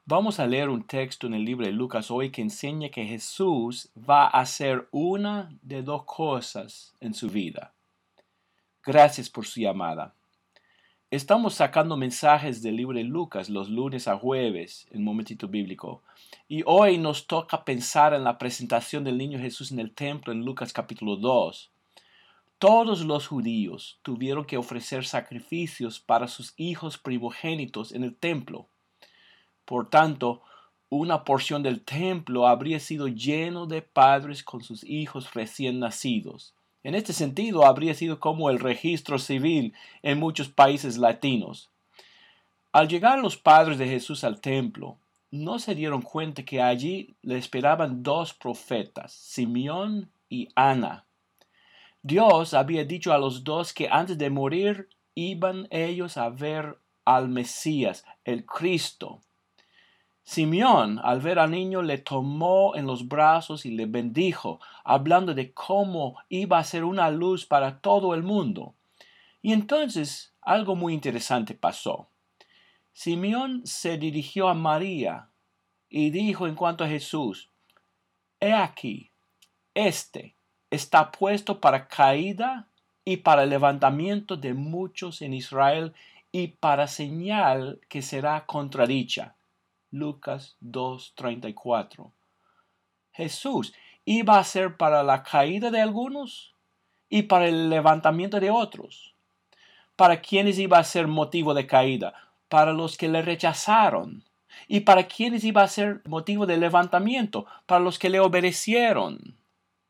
Vamos a leer un texto en el libro de Lucas hoy que enseña que Jesús va a hacer una de dos cosas en su vida. Gracias por su llamada. Estamos sacando mensajes del libro de Lucas los lunes a jueves en Momentito Bíblico. Y hoy nos toca pensar en la presentación del niño Jesús en el templo en Lucas capítulo 2. Todos los judíos tuvieron que ofrecer sacrificios para sus hijos primogénitos en el templo. Por tanto, una porción del templo habría sido lleno de padres con sus hijos recién nacidos. En este sentido, habría sido como el registro civil en muchos países latinos. Al llegar los padres de Jesús al templo, no se dieron cuenta que allí le esperaban dos profetas, Simeón y Ana. Dios había dicho a los dos que antes de morir iban ellos a ver al Mesías, el Cristo. Simeón, al ver al niño, le tomó en los brazos y le bendijo, hablando de cómo iba a ser una luz para todo el mundo. Y entonces algo muy interesante pasó. Simeón se dirigió a María y dijo en cuanto a Jesús: «He aquí, este está puesto para caída y para levantamiento de muchos en Israel y para señal que será contradicha». Lucas 2:34. Jesús iba a ser para la caída de algunos y para el levantamiento de otros. ¿Para quiénes iba a ser motivo de caída? Para los que le rechazaron. ¿Y para quiénes iba a ser motivo de levantamiento? Para los que le obedecieron.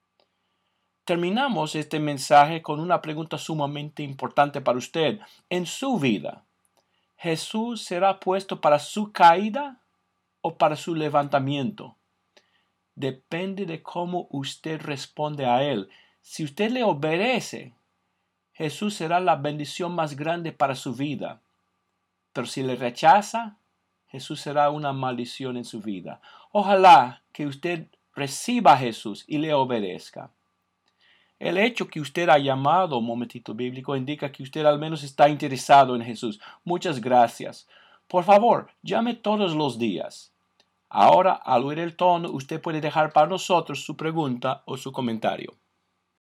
Terminamos este mensaje con una pregunta sumamente importante para usted. En su vida, ¿Jesús será puesto para su caída o para su levantamiento? Depende de cómo usted responde a Él. Si usted le obedece, Jesús será la bendición más grande para su vida. Pero si le rechaza, Jesús será una maldición en su vida. Ojalá que usted reciba a Jesús y le obedezca. El hecho que usted ha llamado Momentito Bíblico indica que usted al menos está interesado en Jesús. Muchas gracias. Por favor, llame todos los días. Ahora, al oír el tono, usted puede dejar para nosotros su pregunta o su comentario.